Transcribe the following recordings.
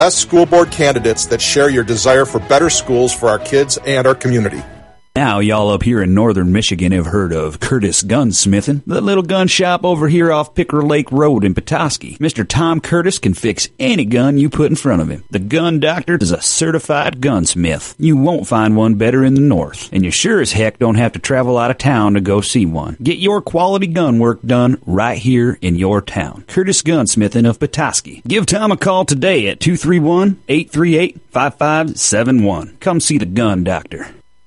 best school board candidates that share your desire for better schools for our kids and our community. Now, y'all up here in northern Michigan have heard of Curtis Gunsmithing, the little gun shop over here off Picker Lake Road in Petoskey. Mr. Tom Curtis can fix any gun you put in front of him. The Gun Doctor is a certified gunsmith. You won't find one better in the north, and you sure as heck don't have to travel out of town to go see one. Get your quality gun work done right here in your town. Curtis Gunsmithing of Petoskey. Give Tom a call today at 231-838-5571. Come see the Gun Doctor.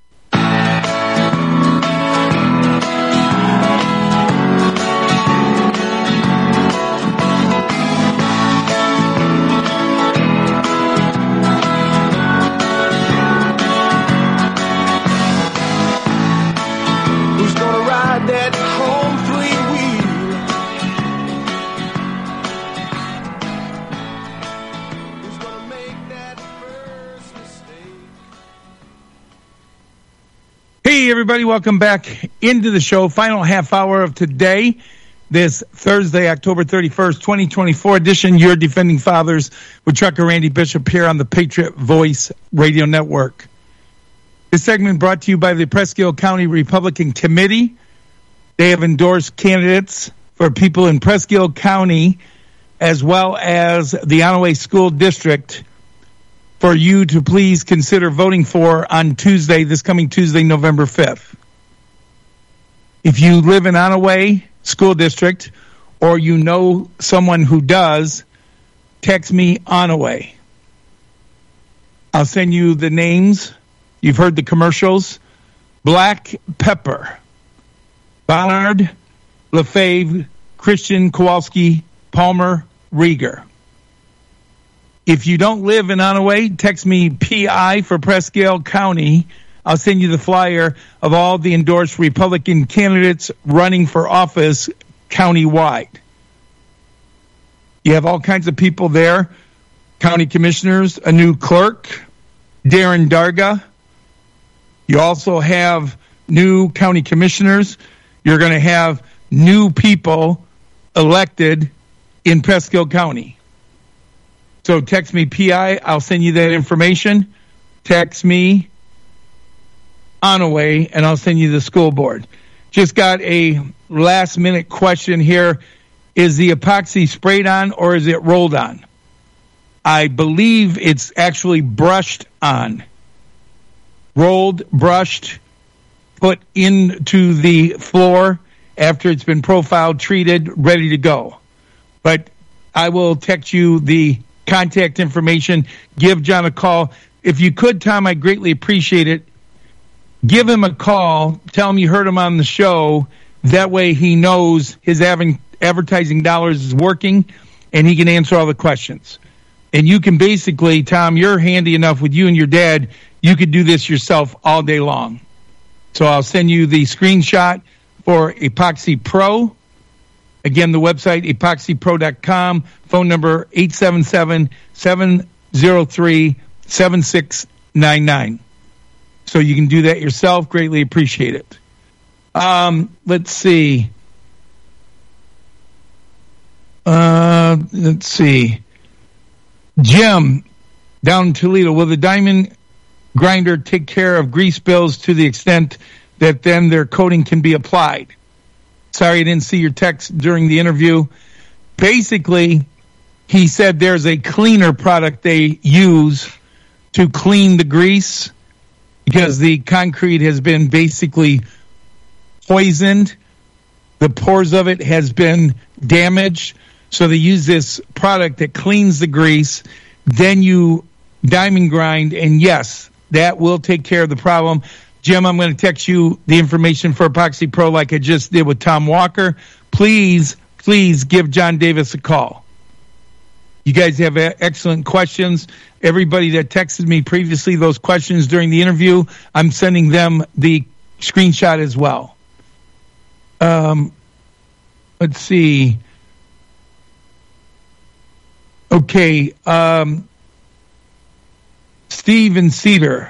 Hey, everybody, welcome back into the show. Final half hour of today, this Thursday, October 31st, 2024 edition, Your Defending Fathers with Trucker Randy Bishop here on the Patriot Voice Radio Network. This segment brought to you by the Presque Isle County Republican Committee. They have endorsed candidates for people in Presque Isle County as well as the Onaway School District for you to please consider voting for on Tuesday, this coming Tuesday, November 5th. If you live in Onaway School District or you know someone who does, text me Onaway. I'll send you the names. You've heard the commercials. Black Pepper, Bonnard, Lefebvre, Christian, Kowalski, Palmer, Rieger. If you don't live in Onaway, text me PI for Presque Isle County. I'll send you the flyer of all the endorsed Republican candidates running for office countywide. You have all kinds of people there. County commissioners, a new clerk, Darren Darga. You also have new county commissioners. You're going to have new people elected in Presque Isle County. So text me PI. I'll send you that information. Text me Onaway, and I'll send you the school board. Just got a last-minute question here. Is the epoxy sprayed on or is it rolled on? I believe it's actually brushed on. Rolled, brushed, put into the floor after it's been profiled, treated, ready to go. But I will text you the contact information. Give John a call. If you could, Tom, I'd greatly appreciate it. Give him a call. Tell him you heard him on the show. That way he knows his advertising dollars is working and he can answer all the questions. And you can basically, Tom, you're handy enough with you and your dad, you could do this yourself all day long. So I'll send you the screenshot for Epoxy Pro. Again, the website, epoxypro.com, phone number 877-703-7699. So you can do that yourself. Greatly appreciate it. Let's see. Jim, down in Toledo, will the diamond grinder take care of grease spills to the extent that then their coating can be applied? Sorry, I didn't see your text during the interview. Basically, he said there's a cleaner product they use to clean the grease because the concrete has been basically poisoned. The pores of it has been damaged. So they use this product that cleans the grease. Then you diamond grind, and yes, that will take care of the problem. Jim, I'm going to text you the information for Epoxy Pro like I just did with Tom Walker. Please give John Davis a call. You guys have excellent questions. Everybody that texted me previously those questions during the interview, I'm sending them the screenshot as well. Let's see. Okay. Steve and Cedar.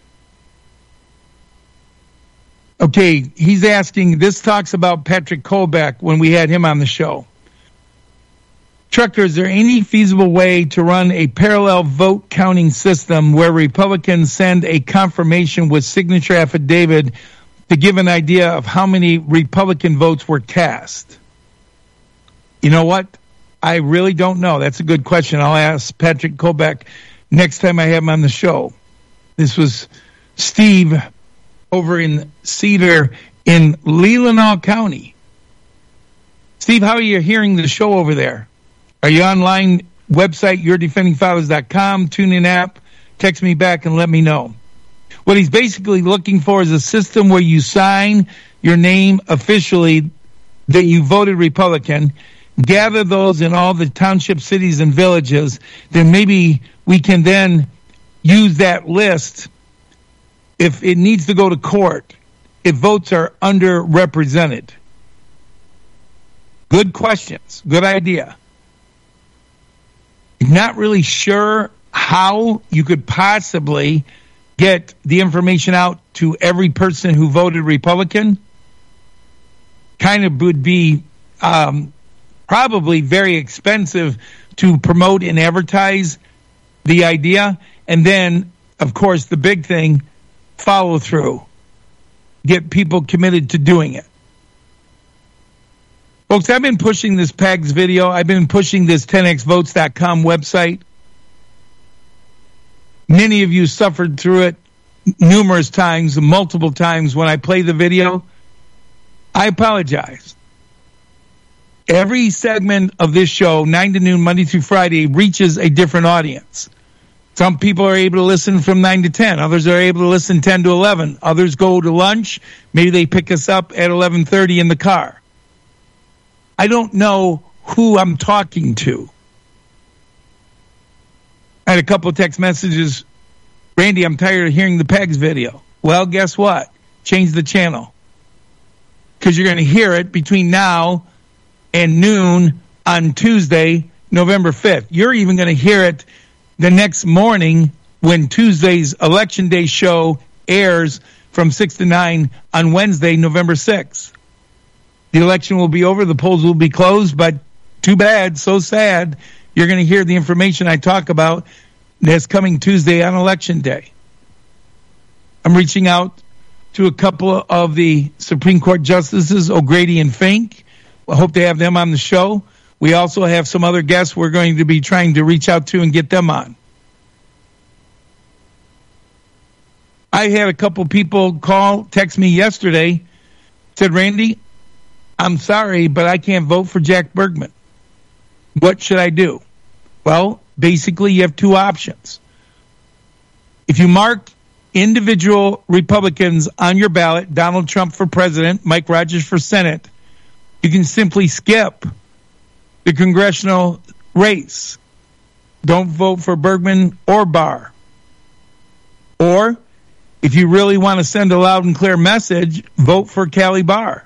Okay, he's asking, this talks about Patrick Kolbeck when we had him on the show. Trucker, is there any feasible way to run a parallel vote counting system where Republicans send a confirmation with signature affidavit to give an idea of how many Republican votes were cast? You know what? I really don't know. That's a good question. I'll ask Patrick Kobeck next time I have him on the show. This was Steve over in Cedar in Leelanau County. Steve, how are you hearing the show over there? Are you online, website, yourdefendingfathers.com, TuneIn app? Text me back and let me know. What he's basically looking for is a system where you sign your name officially that you voted Republican, gather those in all the township, cities, and villages, then maybe we can then use that list if it needs to go to court, if votes are underrepresented. Good questions. Good idea. Not really sure how you could possibly get the information out to every person who voted Republican. Kind of would be probably very expensive to promote and advertise the idea. And then, of course, the big thing, follow through. Get people committed to doing it. Folks, I've been pushing this PAGS video. I've been pushing this 10xvotes.com website. Many of you suffered through it numerous times, multiple times when I play the video. I apologize. Every segment of this show, 9 to noon, Monday through Friday, reaches a different audience. Some people are able to listen from 9 to 10. Others are able to listen 10 to 11. Others go to lunch. Maybe they pick us up at 11:30 in the car. I don't know who I'm talking to. I had a couple of text messages. Randy, I'm tired of hearing the PAGS video. Well, guess what? Change the channel. Because you're going to hear it between now and noon on Tuesday, November 5th. You're even going to hear it the next morning when Tuesday's Election Day show airs from 6 to 9 on Wednesday, November 6th. The election will be over, the polls will be closed, but too bad, so sad. You're going to hear the information I talk about that's coming Tuesday on Election Day. I'm reaching out to a couple of the Supreme Court justices, O'Grady and Fink. I hope to have them on the show. We also have some other guests we're going to be trying to reach out to and get them on. I had a couple people text me yesterday, said, Randy, I'm sorry, but I can't vote for Jack Bergman. What should I do? Well, basically, you have two options. If you mark individual Republicans on your ballot, Donald Trump for president, Mike Rogers for Senate, you can simply skip the congressional race. Don't vote for Bergman or Barr. Or, if you really want to send a loud and clear message, vote for Callie Barr.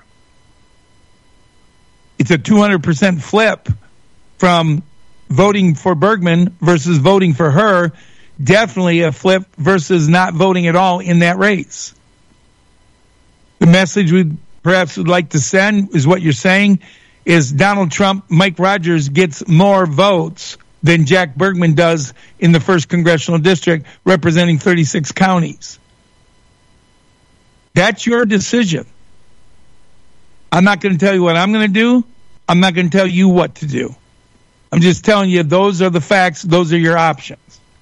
It's a 200% flip from voting for Bergman versus voting for her. Definitely a flip versus not voting at all in that race. The message we perhaps would like to send is what you're saying is Donald Trump, Mike Rogers gets more votes than Jack Bergman does in the 1st Congressional District, representing 36 counties. That's your decision. I'm not going to tell you what I'm going to do. I'm not going to tell you what to do. I'm just telling you those are the facts. Those are your options.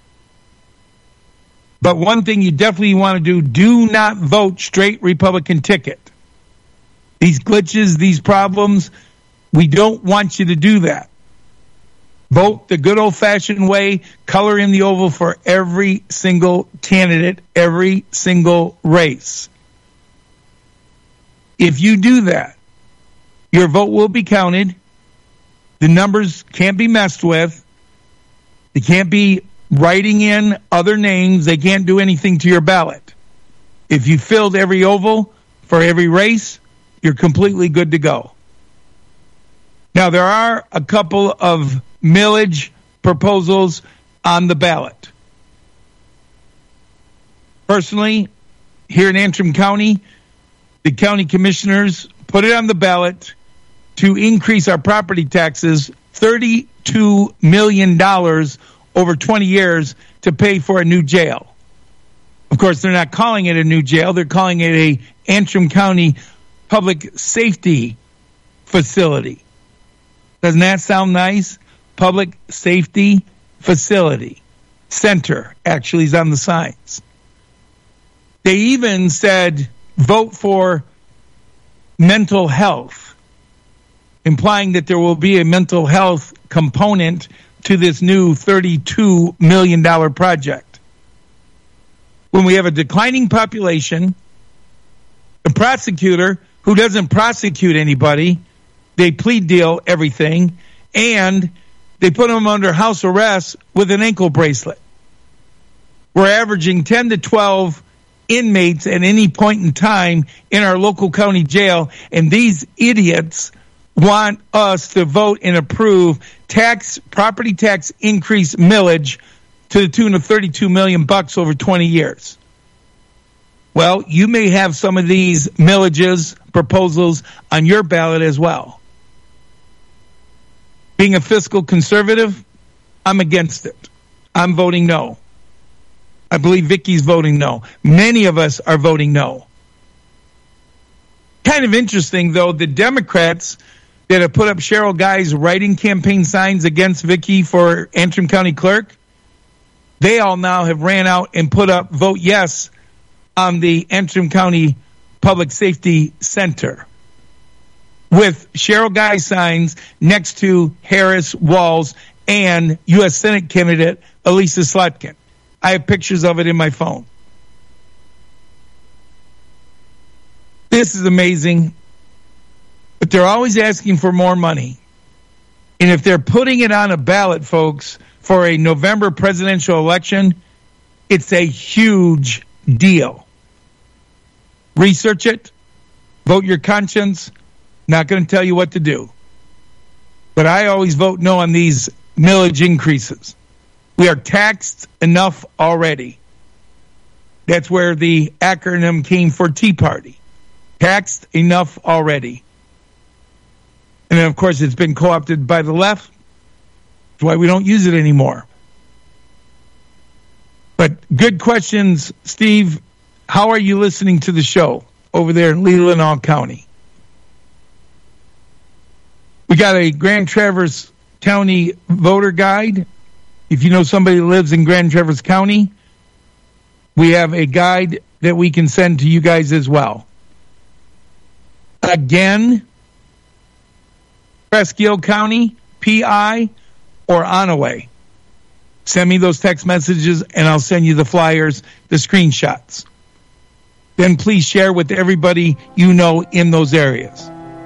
But one thing you definitely want to do not vote straight Republican ticket. These glitches, these problems, we don't want you to do that. Vote the good old-fashioned way, color in the oval for every single candidate, every single race. If you do that, your vote will be counted. The numbers can't be messed with. They can't be writing in other names. They can't do anything to your ballot. If you filled every oval for every race, you're completely good to go. Now, there are a couple of millage proposals on the ballot. Personally, here in Antrim County, the county commissioners put it on the ballot to increase our property taxes 30 $32 million over 20 years to pay for a new jail. Of course, they're not calling it a new jail. They're calling it a Antrim County Public Safety Facility. Doesn't that sound nice? Public Safety Facility. Center, actually, is on the signs. They even said, vote for mental health, implying that there will be a mental health component to this new $32 million project. When we have a declining population, a prosecutor who doesn't prosecute anybody, they plea deal everything, and they put them under house arrest with an ankle bracelet. We're averaging 10 to 12 inmates at any point in time in our local county jail, and these idiots want us to vote and approve property tax increase millage to the tune of $32 million over 20 years. Well, you may have some of these millages proposals on your ballot as well. Being a fiscal conservative, I'm against it. I'm voting no. I believe Vicky's voting no. Many of us are voting no. Kind of interesting, though, the Democrats that have put up Cheryl Guy's writing campaign signs against Vicky for Antrim County Clerk, they all now have ran out and put up vote yes on the Antrim County Public Safety Center with Cheryl Guy signs next to Harris, Walls, and U.S. Senate candidate Elisa Slotkin. I have pictures of it in my phone. This is amazing. But they're always asking for more money. And if they're putting it on a ballot, folks, for a November presidential election, it's a huge deal. Research it. Vote your conscience. Not going to tell you what to do. But I always vote no on these millage increases. We are taxed enough already. That's where the acronym came for Tea Party. Taxed enough already. And then, of course, it's been co-opted by the left. That's why we don't use it anymore. But good questions, Steve. How are you listening to the show over there in Leelanau County? We got a Grand Traverse County voter guide. If you know somebody who lives in Grand Traverse County, we have a guide that we can send to you guys as well. Again, Presque County, PI, or Onaway. Send me those text messages, and I'll send you the flyers, the screenshots. Then please share with everybody you know in those areas.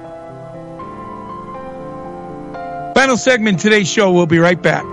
Final segment of today's show. We'll be right back.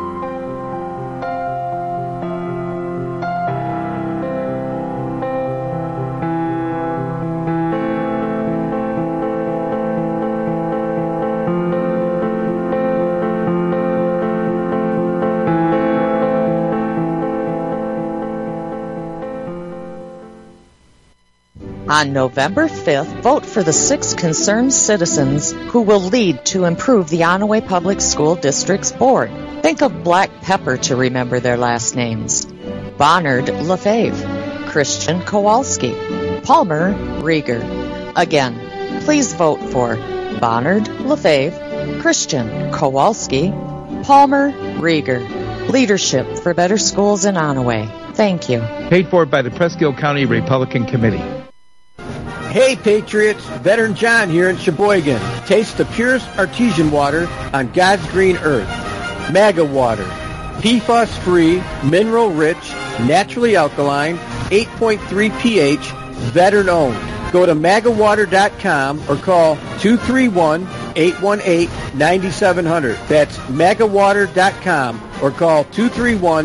On November 5th, vote for the 6 concerned citizens who will lead to improve the Onaway Public School District's board. Think of black pepper to remember their last names. Bonnard Lefebvre, Christian Kowalski, Palmer Rieger. Again, please vote for Bonnard Lefebvre, Christian Kowalski, Palmer Rieger. Leadership for better schools in Onaway. Thank you. Paid for by the Presque County Republican Committee. Hey Patriots, Veteran John here in Sheboygan. Taste the purest artesian water on God's green earth. Maga water. PFAS-free, mineral-rich, naturally alkaline, 8.3 pH, veteran-owned. Go to magawater.com or call 231-818-9700. That's magawater.com or call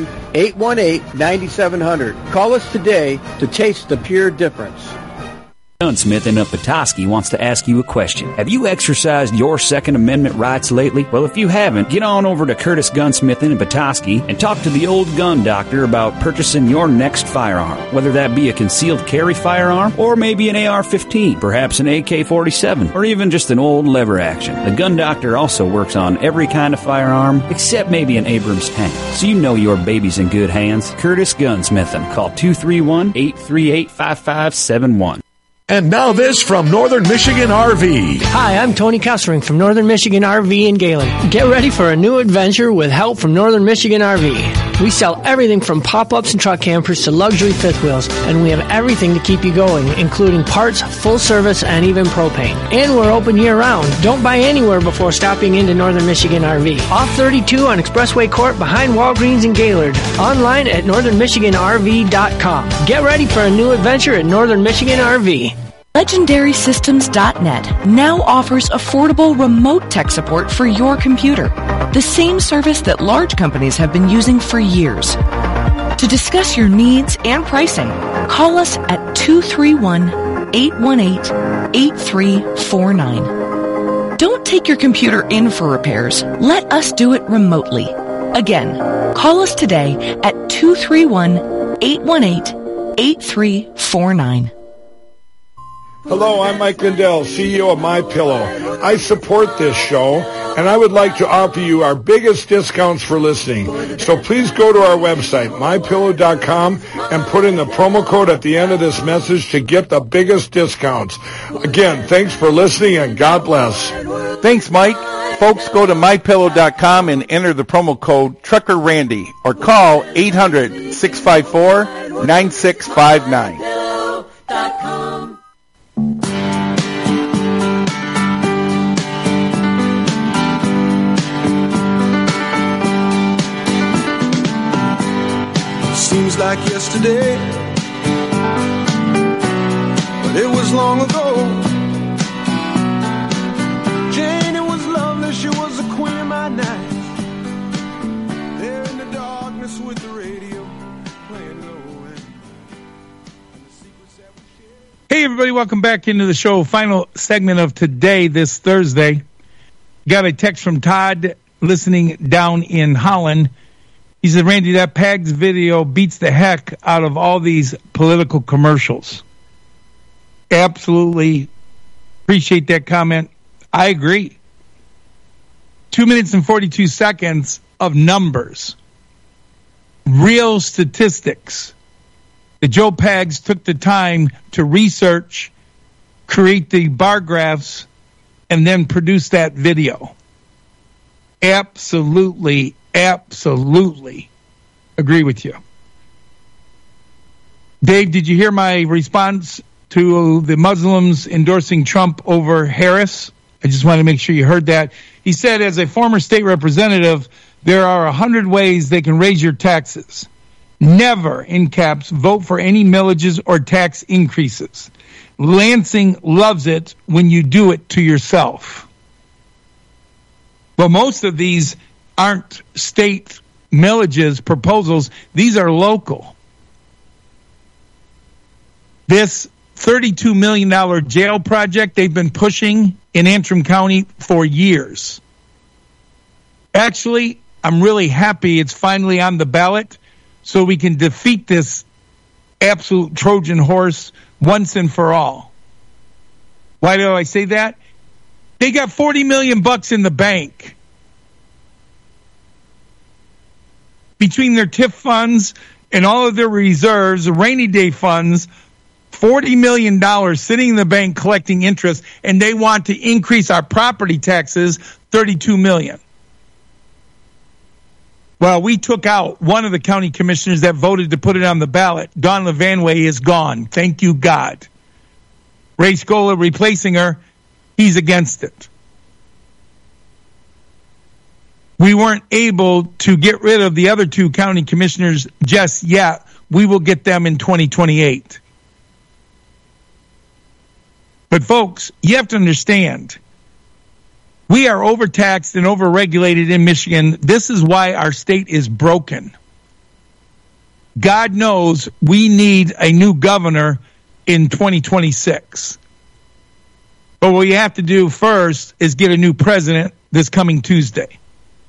231-818-9700. Call us today to taste the pure difference. Gunsmith of Petoskey wants to ask you a question. Have you exercised your Second Amendment rights lately? Well, if you haven't, get on over to Curtis Gunsmith in Petoskey and talk to the old gun doctor about purchasing your next firearm. Whether that be a concealed carry firearm or maybe an AR-15, perhaps an AK-47, or even just an old lever action. The gun doctor also works on every kind of firearm except maybe an Abrams tank. So you know your baby's in good hands. Curtis Gunsmithin'. Call 231-838-5571. And now this from Northern Michigan RV. Hi, I'm Tony Kessering from Northern Michigan RV in Gaylord. Get ready for a new adventure with help from Northern Michigan RV. We sell everything from pop-ups and truck campers to luxury fifth wheels, and we have everything to keep you going, including parts, full service, and even propane. And we're open year-round. Don't buy anywhere before stopping into Northern Michigan RV. Off 32 on Expressway Court behind Walgreens in Gaylord. Online at northernmichiganrv.com. Get ready for a new adventure at Northern Michigan RV. LegendarySystems.net now offers affordable remote tech support for your computer, the same service that large companies have been using for years. To discuss your needs and pricing, call us at 231-818-8349. Don't take your computer in for repairs. Let us do it remotely. Again, call us today at 231-818-8349. Hello, I'm Mike Lindell, CEO of MyPillow. I support this show, and I would like to offer you our biggest discounts for listening. So please go to our website, MyPillow.com, and put in the promo code at the end of this message to get the biggest discounts. Again, thanks for listening, and God bless. Thanks, Mike. Folks, go to MyPillow.com and enter the promo code TruckerRandy or call 800-654-9659. Seems like yesterday, but it was long ago. Jane, it was lovely, she was the queen of my night. There in the darkness with the radio playing low. Hey, everybody, welcome back into the show. Final segment of today, this Thursday. Got a text from Todd listening down in Holland. He said, Randy, that Pags video beats the heck out of all these political commercials. Absolutely appreciate that comment. I agree. 2 minutes and 42 seconds of numbers. Real statistics. The Joe Pags took the time to research, create the bar graphs, and then produce that video. Absolutely agree with you. Dave, did you hear my response to the Muslims endorsing Trump over Harris? I just want to make sure you heard that. He said, as a former state representative, there are 100 ways they can raise your taxes. Never, in caps, vote for any millages or tax increases. Lansing loves it when you do it to yourself. Well, most of these aren't state millages proposals. These are local. This $32 million jail project they've been pushing in Antrim County for years. Actually, I'm really happy it's finally on the ballot so we can defeat this absolute Trojan horse once and for all. Why do I say that? They got $40 million in the bank. Between their TIF funds and all of their reserves, rainy day funds, $40 million sitting in the bank collecting interest, and they want to increase our property taxes $32 million. Well, we took out one of the county commissioners that voted to put it on the ballot. Dawn Levanway is gone. Thank you, God. Ray Scola replacing her, he's against it. We weren't able to get rid of the other two county commissioners just yet. We will get them in 2028. But folks, you have to understand, we are overtaxed and overregulated in Michigan. This is why our state is broken. God knows we need a new governor in 2026. But what you have to do first is get a new president this coming Tuesday.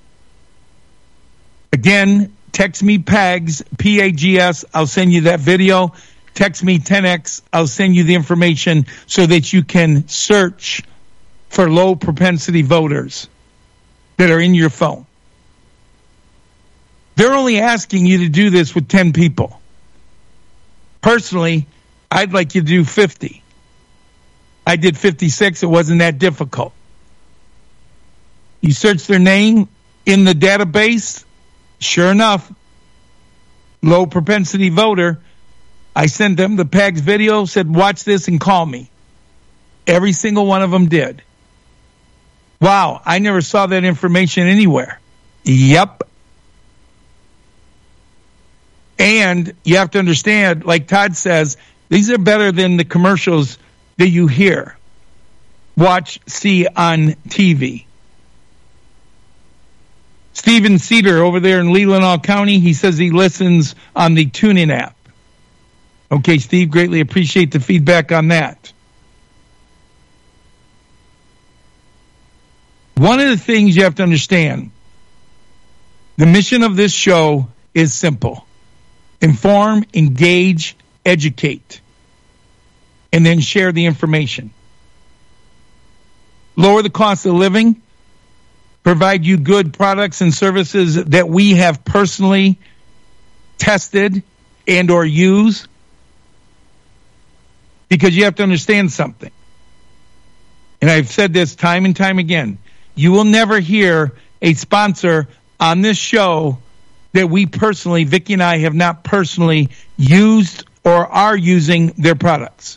Again, text me PAGS, P-A-G-S. I'll send you that video. Text me 10X. I'll send you the information so that you can search for low propensity voters that are in your phone. They're only asking you to do this with 10 people. Personally, I'd like you to do 50. I did 56. It wasn't that difficult. You search their name in the database. Sure enough, low propensity voter. I sent them the PAGS video, said, watch this and call me. Every single one of them did. Wow, I never saw that information anywhere. Yep. And you have to understand, like Todd says, these are better than the commercials that you hear, watch, see on TV. Stephen Cedar over there in Leelanau County, he says he listens on the TuneIn app. Okay, Steve, greatly appreciate the feedback on that. One of the things you have to understand, the mission of this show is simple. Inform, engage, educate, and then share the information. Lower the cost of living, provide you good products and services that we have personally tested and or use. Because you have to understand something. And I've said this time and time again. You will never hear a sponsor on this show that we personally, Vicki and I, have not personally used or are using their products.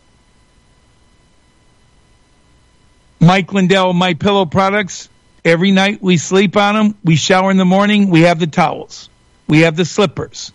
Mike Lindell, My Pillow products. Every night we sleep on them. We shower in the morning. We have the towels. We have the slippers.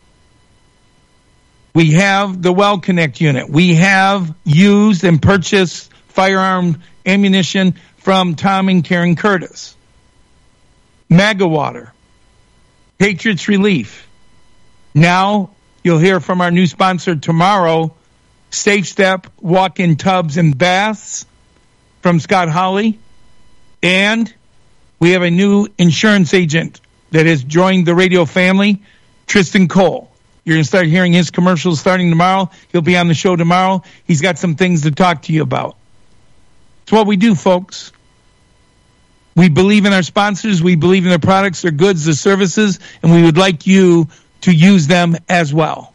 We have the Well Connect unit. We have used and purchased firearm ammunition from Tom and Karen Curtis. MAGA Water. Patriots Relief. Now you'll hear from our new sponsor tomorrow, Safe Step Walk-in Tubs and Baths from Scott Hawley. And we have a new insurance agent that has joined the radio family, Tristan Cole. You're going to start hearing his commercials starting tomorrow. He'll be on the show tomorrow. He's got some things to talk to you about. It's what we do, folks. We believe in our sponsors. We believe in their products, their goods, their services, and we would like you to use them as well.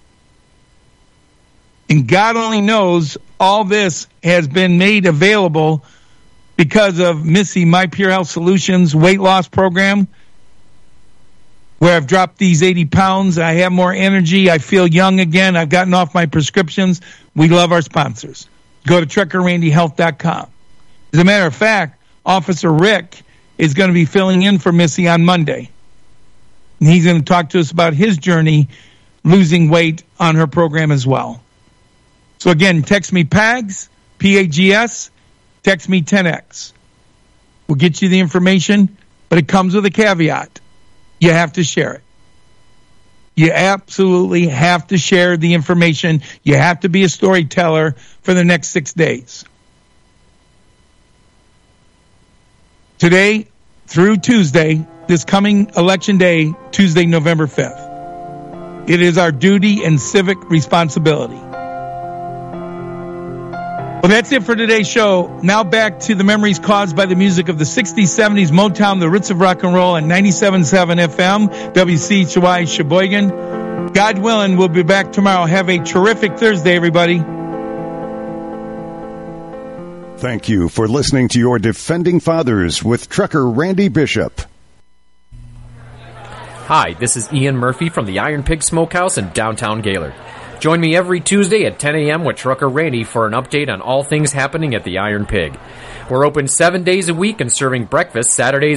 And God only knows all this has been made available because of Missy, My Pure Health Solutions weight loss program, where I've dropped these 80 pounds. I have more energy. I feel young again. I've gotten off my prescriptions. We love our sponsors. Go to TruckerRandyHealth.com. As a matter of fact, Officer Rick is going to be filling in for Missy on Monday. And he's going to talk to us about his journey losing weight on her program as well. So again, text me PAGS, P-A-G-S, text me 10X. We'll get you the information, but it comes with a caveat. You have to share it. You absolutely have to share the information. You have to be a storyteller for the next 6 days. Today through Tuesday, this coming election day, Tuesday, November 5th. It is our duty and civic responsibility. Well, that's it for today's show. Now back to the memories caused by the music of the 60s, 70s, Motown, the roots of rock and roll, and 97.7 FM, WCHY Sheboygan. God willing, we'll be back tomorrow. Have a terrific Thursday, everybody. Thank you for listening to your Defending Fathers with Trucker Randy Bishop. Hi, this is Ian Murphy from the Iron Pig Smokehouse in downtown Gaylord. Join me every Tuesday at 10 a.m. with Trucker Randy for an update on all things happening at the Iron Pig. We're open 7 days a week and serving breakfast Saturdays